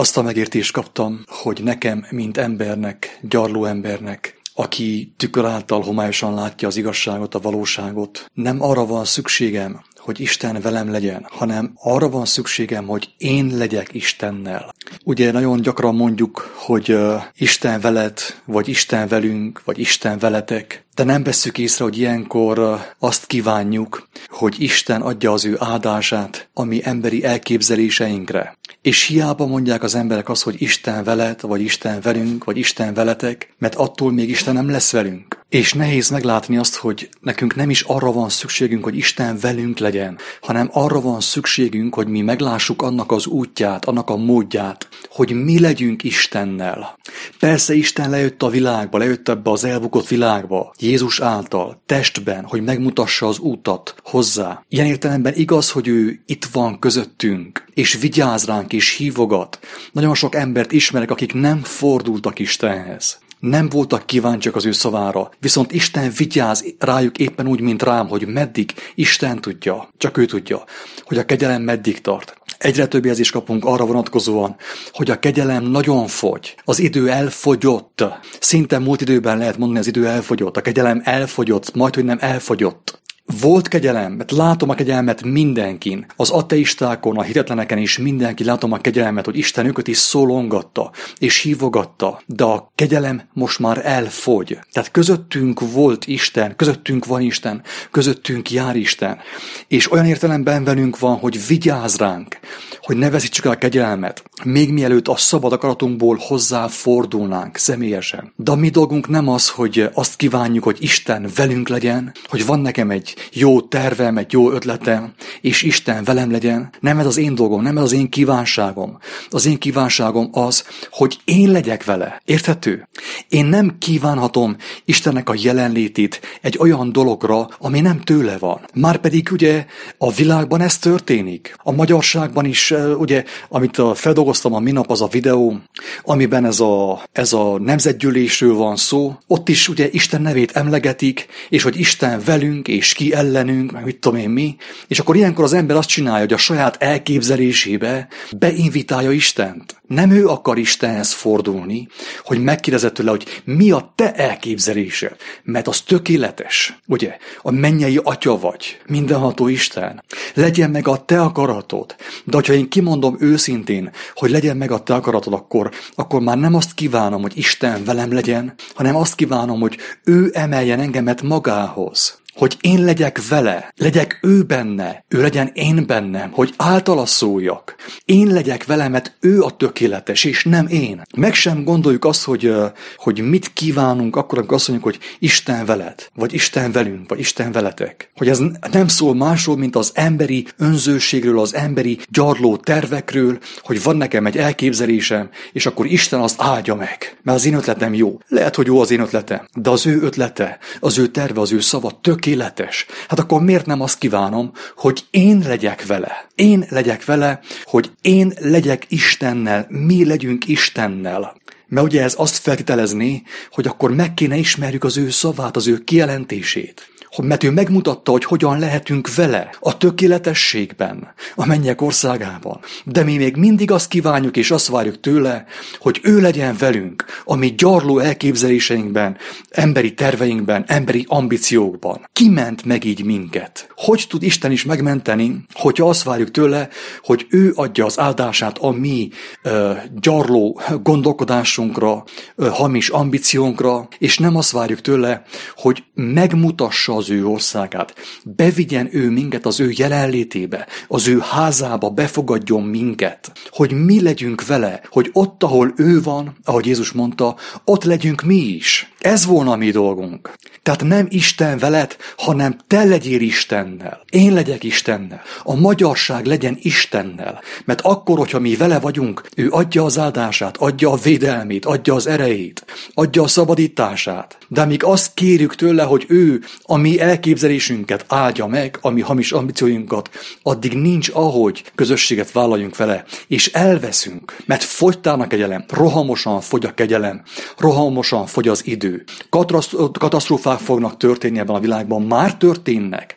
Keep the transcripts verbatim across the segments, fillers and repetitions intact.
Azt a megértést kaptam, hogy nekem, mint embernek, gyarló embernek, aki tükör által homályosan látja az igazságot, a valóságot, nem arra van szükségem, hogy Isten velem legyen, hanem arra van szükségem, hogy én legyek Istennel. Ugye nagyon gyakran mondjuk, hogy uh, Isten veled, vagy Isten velünk, vagy Isten veletek, de nem vesszük észre, hogy ilyenkor uh, azt kívánjuk, hogy Isten adja az ő áldását a mi emberi elképzeléseinkre. És hiába mondják az emberek azt, hogy Isten veled, vagy Isten velünk, vagy Isten veletek, mert attól még Isten nem lesz velünk. És nehéz meglátni azt, hogy nekünk nem is arra van szükségünk, hogy Isten velünk legyen, hanem arra van szükségünk, hogy mi meglássuk annak az útját, annak a módját, hogy mi legyünk Istennel. Persze Isten lejött a világba, lejött ebbe az elbukott világba, Jézus által, testben, hogy megmutassa az útat hozzá. Ilyen értelemben igaz, hogy ő itt van közöttünk, és vigyáz ránk, és hívogat. Nagyon sok embert ismerek, akik nem fordultak Istenhez. Nem voltak kíváncsiak az ő szavára, viszont Isten vigyáz rájuk éppen úgy, mint rám, hogy meddig Isten tudja, csak ő tudja, hogy a kegyelem meddig tart. Egyre több jelzést kapunk arra vonatkozóan, hogy a kegyelem nagyon fogy, az idő elfogyott. Szinte múlt időben lehet mondani, az idő elfogyott, a kegyelem elfogyott, majdhogy nem elfogyott. Volt kegyelem, mert látom a kegyelmet mindenkin, az ateistákon, a hitetleneken is mindenki látom a kegyelmet, hogy Isten őket is szólongatta és hívogatta, de a kegyelem most már elfogy. Tehát közöttünk volt Isten, közöttünk van Isten, közöttünk jár Isten, és olyan értelemben velünk van, hogy vigyáz ránk, hogy ne veszítsük el a kegyelmet, még mielőtt a szabad akaratunkból hozzá fordulnánk személyesen. De a mi dolgunk nem az, hogy azt kívánjuk, hogy Isten velünk legyen, hogy van nekem egy jó tervem, egy jó ötletem, és Isten velem legyen. Nem ez az én dolgom, nem ez az én kívánságom. Az én kívánságom az, hogy én legyek vele. Érthető? Én nem kívánhatom Istennek a jelenlétét egy olyan dologra, ami nem tőle van. Márpedig ugye a világban ez történik. A magyarságban is, ugye, amit feldolgoztam a minap, az a videó, amiben ez a, ez a nemzetgyűlésről van szó, ott is ugye Isten nevét emlegetik, és hogy Isten velünk, és ki ellenünk, meg mit tudom én mi, és akkor ilyenkor az ember azt csinálja, hogy a saját elképzelésébe beinvitálja Istent. Nem ő akar Istenhez fordulni, hogy megkérdezze tőle, hogy mi a te elképzelésed, mert az tökéletes, ugye? A mennyei atya vagy, mindenható Isten. Legyen meg a te akaratod. De hogyha én kimondom őszintén, hogy legyen meg a te akaratod, akkor, akkor már nem azt kívánom, hogy Isten velem legyen, hanem azt kívánom, hogy ő emeljen engemet magához. Hogy én legyek vele, legyek ő benne, ő legyen én bennem, hogy általa szóljak. Én legyek vele, mert ő a tökéletes, és nem én. Meg sem gondoljuk azt, hogy, hogy mit kívánunk akkor, amikor azt mondjuk, hogy Isten veled, vagy Isten velünk, vagy Isten veletek. Hogy ez nem szól másról, mint az emberi önzőségről, az emberi gyarló tervekről, hogy van nekem egy elképzelésem, és akkor Isten azt áldja meg, mert az én ötletem jó. Lehet, hogy jó az én ötletem, de az ő ötlete, az ő terve, az ő szava tökéletes. Tökéletes. Hát akkor miért nem azt kívánom, hogy én legyek vele? Én legyek vele, hogy én legyek Istennel, mi legyünk Istennel. Mert ugye ez azt feltételezné, hogy akkor meg kéne ismerjük az ő szavát, az ő kijelentését. Mert ő megmutatta, hogy hogyan lehetünk vele a tökéletességben, a mennyek országában. De mi még mindig azt kívánjuk és azt várjuk tőle, hogy ő legyen velünk, a mi gyarló elképzeléseinkben, emberi terveinkben, emberi ambíciókban. Ki ment meg így minket? Hogy tud Isten is megmenteni, hogyha azt várjuk tőle, hogy ő adja az áldását a mi uh, gyarló gondolkodásunkra, uh, hamis ambíciónkra, és nem azt várjuk tőle, hogy megmutassa az ő országát, bevigyen ő minket az ő jelenlétébe, az ő házába, befogadjon minket, hogy mi legyünk vele, hogy ott, ahol ő van, ahogy Jézus mondta, ott legyünk mi is. Ez volna a mi dolgunk. Tehát nem Isten veled, hanem te legyél Istennel. Én legyek Istennel. A magyarság legyen Istennel. Mert akkor, hogyha mi vele vagyunk, ő adja az áldását, adja a védelmét, adja az erejét, adja a szabadítását. De amíg azt kérjük tőle, hogy ő a mi elképzelésünket áldja meg, a mi hamis ambícióinkat, addig nincs ahogy közösséget vállaljunk vele, és elveszünk, mert fogytán a kegyelem, rohamosan fogy a kegyelem, rohamosan fogy az idő. Katasztrófák fognak történni ebben a világban, már történnek.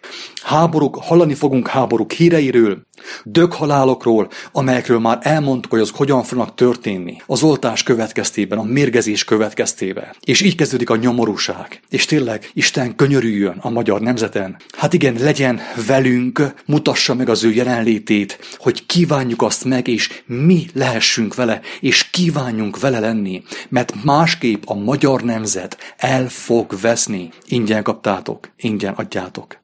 Háborúk, hallani fogunk háborúk híreiről, döghalálokról, amelyekről már elmondtuk, hogy azok hogyan fognak történni. Az oltás következtében, a mérgezés következtében. És így kezdődik a nyomorúság. És tényleg Isten könyörüljön a magyar nemzeten. Hát igen, legyen velünk, mutassa meg az ő jelenlétét, hogy kívánjuk azt meg, és mi lehessünk vele, és kívánjunk vele lenni. Mert másképp a magyar nemzet el fog veszni. Ingyen kaptátok, ingyen adjátok.